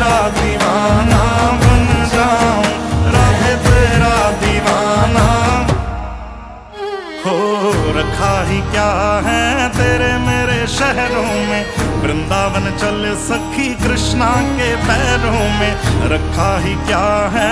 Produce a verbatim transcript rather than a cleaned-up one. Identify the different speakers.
Speaker 1: तेरा दीवाना बन जाऊं, रहे तेरा दीवाना। हो रखा ही क्या है तेरे मेरे शहरों में, वृंदावन चल सखी कृष्णा के पैरों में। रखा ही क्या है